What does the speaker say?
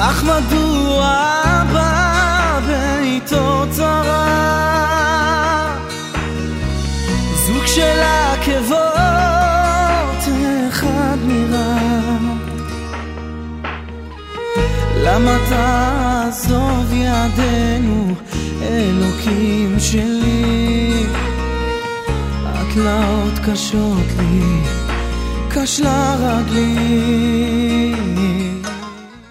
אך מדוע בא ביתו צרה, זוג של עקבות אחד נראה. למה תעזוב ידינו אלוקים שלי, התלאות קשות לי, קש לרגלי.